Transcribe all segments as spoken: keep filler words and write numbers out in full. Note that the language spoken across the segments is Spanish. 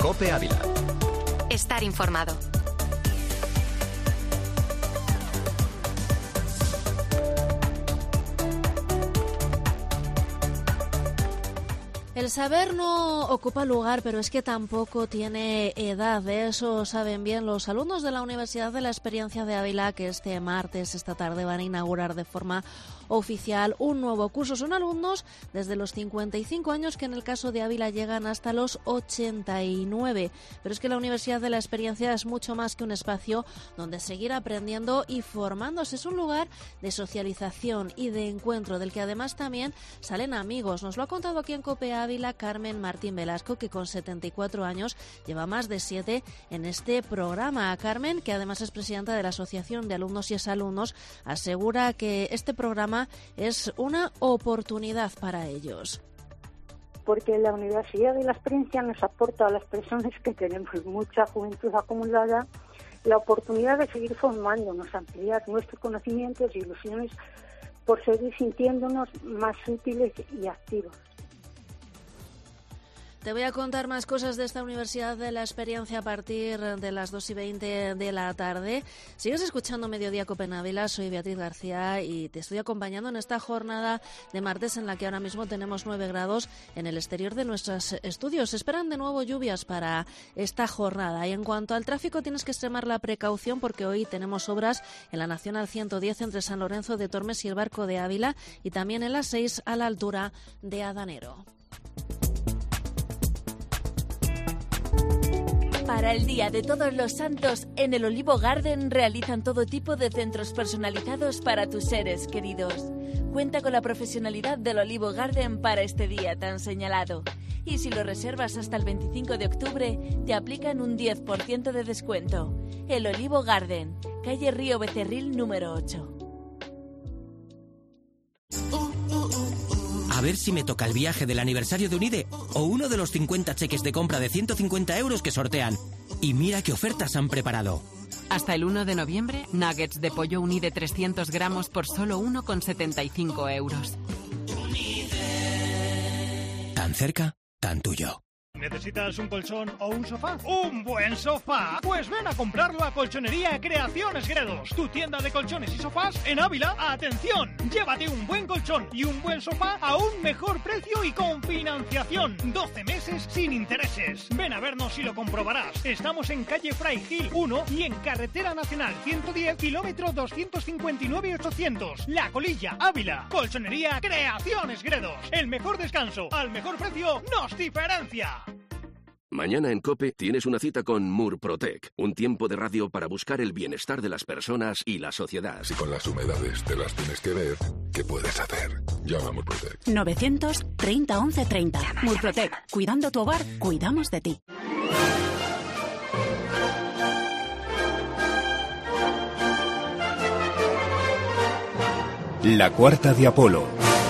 COPE Ávila. Estar informado. El saber no ocupa lugar, pero es que tampoco tiene edad. De eso saben bien los alumnos de la Universidad de la Experiencia de Ávila, que este martes, esta tarde, van a inaugurar de forma oficial un nuevo curso. Son alumnos desde los cincuenta y cinco años, que en el caso de Ávila llegan hasta los ochenta y nueve. Pero es que la Universidad de la Experiencia es mucho más que un espacio donde seguir aprendiendo y formándose. Es un lugar de socialización y de encuentro, del que además también salen amigos. Nos lo ha contado aquí en COPE Ávila Carmen Martín Velasco, que con setenta y cuatro años lleva más de siete en este programa. Carmen, que además es presidenta de la Asociación de Alumnos y Exalumnos, asegura que este programa es una oportunidad para ellos. Porque la Universidad de la Experiencia nos aporta a las personas que tenemos mucha juventud acumulada la oportunidad de seguir formándonos, ampliar nuestros conocimientos y ilusiones por seguir sintiéndonos más útiles y activos. Te voy a contar más cosas de esta Universidad de la Experiencia a partir de las dos y veinte de la tarde. Sigues escuchando Mediodía COPE en Ávila, soy Beatriz García y te estoy acompañando en esta jornada de martes en la que ahora mismo tenemos nueve grados en el exterior de nuestros estudios. Se esperan de nuevo lluvias para esta jornada. Y en cuanto al tráfico, tienes que extremar la precaución porque hoy tenemos obras en la Nacional ciento diez entre San Lorenzo de Tormes y el Barco de Ávila, y también en la seis a la altura de Adanero. Para el Día de Todos los Santos, en el Olivo Garden realizan todo tipo de centros personalizados para tus seres queridos. Cuenta con la profesionalidad del Olivo Garden para este día tan señalado. Y si lo reservas hasta el veinticinco de octubre, te aplican un diez por ciento de descuento. El Olivo Garden, calle Río Becerril número ocho. A ver si me toca el viaje del aniversario de Unide o uno de los cincuenta cheques de compra de ciento cincuenta euros que sortean. Y mira qué ofertas han preparado. Hasta el uno de noviembre, nuggets de pollo Unide trescientos gramos por solo uno con setenta y cinco euros. Tan cerca, tan tuyo. ¿Necesitas un colchón o un sofá? ¿Un buen sofá? Pues ven a comprarlo a Colchonería Creaciones Gredos, tu tienda de colchones y sofás en Ávila. ¡Atención! Llévate un buen colchón y un buen sofá a un mejor precio y con financiación. doce meses sin intereses. Ven a vernos y lo comprobarás. Estamos en calle Fray Gil uno y en Carretera Nacional ciento diez, kilómetro doscientos cincuenta y nueve ochocientos. La Colilla, Ávila. Colchonería Creaciones Gredos. El mejor descanso al mejor precio nos diferencia. Mañana en COPE tienes una cita con Murprotec, un tiempo de radio para buscar el bienestar de las personas y la sociedad. Si con las humedades te las tienes que ver, ¿qué puedes hacer? Llama a Murprotec. novecientos treinta once treinta. Murprotec. Cuidando tu hogar, cuidamos de ti. La cuarta de Apolo.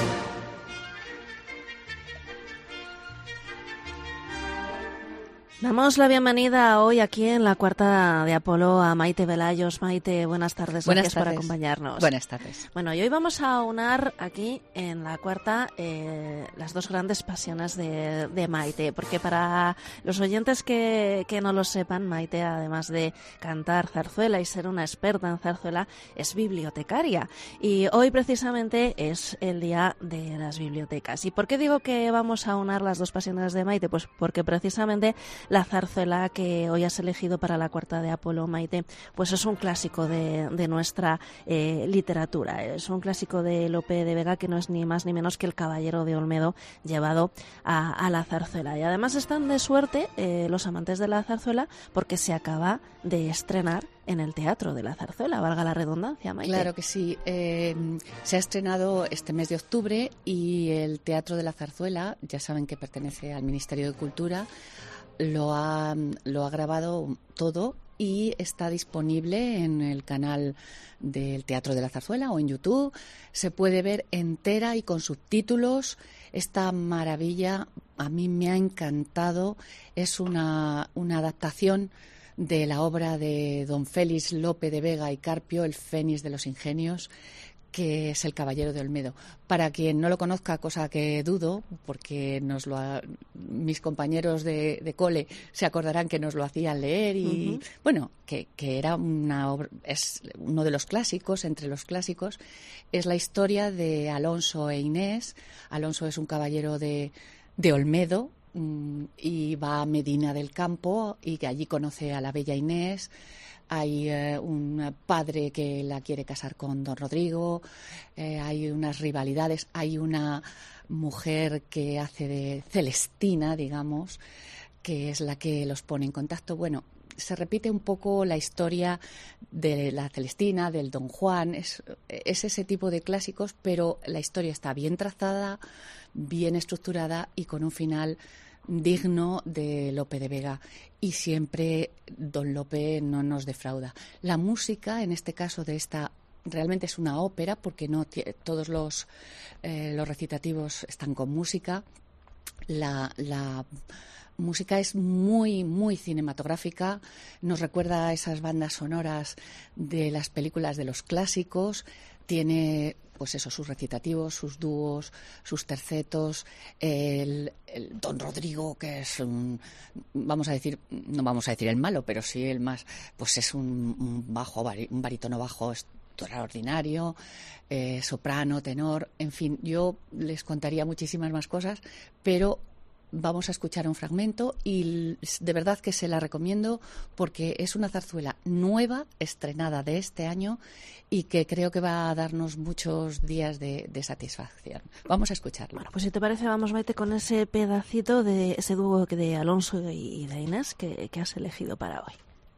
Damos la bienvenida hoy aquí en la cuarta de Apolo a Maite Velayos. Maite, buenas tardes. Buenas Gracias tardes. por acompañarnos. Buenas tardes. Bueno, y hoy vamos a unar aquí en la cuarta eh, las dos grandes pasiones de, de Maite, porque para los oyentes que, que no lo sepan, Maite, además de cantar zarzuela y ser una experta en zarzuela, es bibliotecaria. Y hoy precisamente es el día de las bibliotecas. ¿Y por qué digo que vamos a unar las dos pasiones de Maite? Pues porque precisamente la zarzuela que hoy has elegido para la cuarta de Apolo, Maite, pues es un clásico de, de nuestra eh, literatura. Es un clásico de Lope de Vega que no es ni más ni menos que El Caballero de Olmedo llevado a, a la zarzuela. Y además están de suerte eh, los amantes de la zarzuela porque se acaba de estrenar en el Teatro de la Zarzuela, valga la redundancia, Maite. Claro que sí. Eh, se ha estrenado este mes de octubre y el Teatro de la Zarzuela, ya saben que pertenece al Ministerio de Cultura, lo ha, lo ha grabado todo y está disponible en el canal del Teatro de la Zarzuela o en YouTube. Se puede ver entera y con subtítulos. Esta maravilla a mí me ha encantado. Es una, una adaptación de la obra de don Félix Lope de Vega y Carpio, El Fénix de los Ingenios, que es El Caballero de Olmedo. Para quien no lo conozca, cosa que dudo, porque nos lo ha, mis compañeros de, de cole se acordarán que nos lo hacían leer y, uh-huh. bueno, que, que era una obra, es uno de los clásicos, entre los clásicos, es la historia de Alonso e Inés. Alonso es un caballero de, de Olmedo mmm, y va a Medina del Campo y que allí conoce a la bella Inés. Hay eh, un padre que la quiere casar con don Rodrigo, eh, hay unas rivalidades, hay una mujer que hace de Celestina, digamos, que es la que los pone en contacto. Bueno, se repite un poco la historia de la Celestina, del Don Juan, es, es ese tipo de clásicos, pero la historia está bien trazada, bien estructurada y con un final digno de Lope de Vega, y siempre don Lope no nos defrauda. La música, en este caso de esta, realmente es una ópera porque no t- todos los, eh, los recitativos están con música. La, la música es muy, muy cinematográfica, nos recuerda a esas bandas sonoras de las películas de los clásicos. Tiene, pues eso, sus recitativos, sus dúos, sus tercetos, el, el Don Rodrigo, que es un, vamos a decir, no vamos a decir el malo, pero sí el más, pues es un, un bajo, un barítono bajo extraordinario, eh, soprano, tenor, en fin, yo les contaría muchísimas más cosas, pero vamos a escuchar un fragmento y de verdad que se la recomiendo porque es una zarzuela nueva, estrenada de este año y que creo que va a darnos muchos días de, de satisfacción. Vamos a escucharlo. Bueno, pues si te parece, vamos, Maite, con ese pedacito de ese dúo de Alonso y de Inés que, que has elegido para hoy.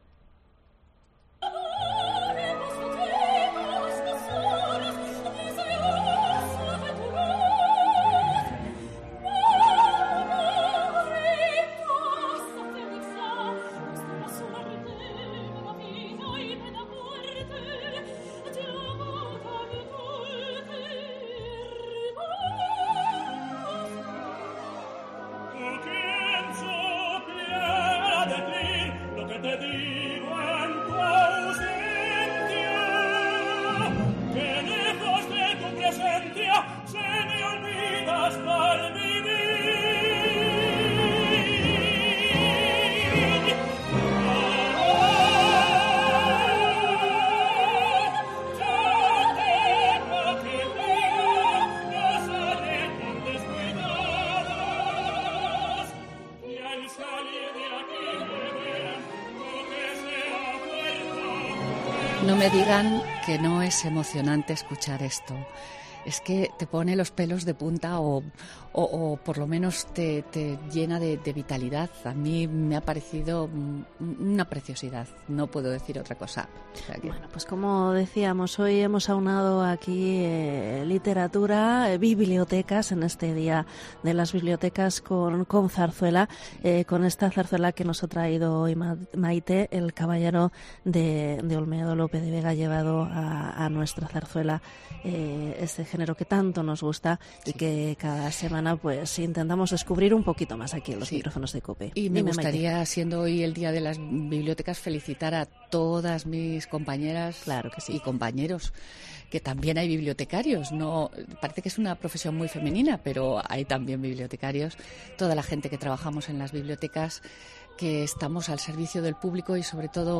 No me digan que no es emocionante escuchar esto. Es que te pone los pelos de punta o, o, o por lo menos te, te llena de, de vitalidad. A mí me ha parecido una preciosidad, no puedo decir otra cosa. O sea que... Bueno, pues como decíamos, hoy hemos aunado aquí eh, literatura, eh, bibliotecas, en este Día de las Bibliotecas con, con zarzuela, eh, con esta zarzuela que nos ha traído hoy Maite, El Caballero de, de Olmedo. Lope de Vega ha llevado a, a nuestra zarzuela eh, este género que tanto nos gusta y sí. que cada semana pues intentamos descubrir un poquito más aquí en los sí. micrófonos de COPE. Y me Dime, gustaría, Maite. Siendo hoy el Día de las Bibliotecas, felicitar a todas mis compañeras claro que sí. y compañeros, que también hay bibliotecarios. No, parece que es una profesión muy femenina, pero hay también bibliotecarios. Toda la gente que trabajamos en las bibliotecas, que estamos al servicio del público y sobre todo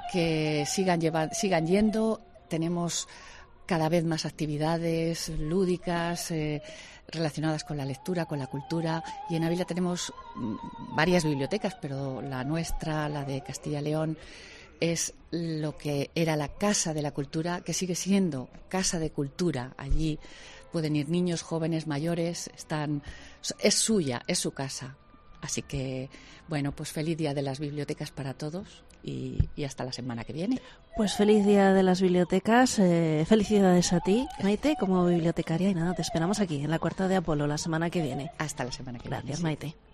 que sigan, lleva, sigan yendo. Tenemos cada vez más actividades lúdicas eh, relacionadas con la lectura, con la cultura, y en Ávila tenemos varias bibliotecas, pero la nuestra, la de Castilla y León, es lo que era la Casa de la Cultura, que sigue siendo Casa de Cultura. Allí pueden ir niños, jóvenes, mayores, están, es suya, es su casa. Así que, bueno, pues feliz Día de las Bibliotecas para todos y, y hasta la semana que viene. Pues feliz Día de las Bibliotecas, eh, felicidades a ti, Maite, como bibliotecaria, y nada, te esperamos aquí en la Cuarta de Apolo la semana que viene. Hasta la semana que viene. Gracias, Maite.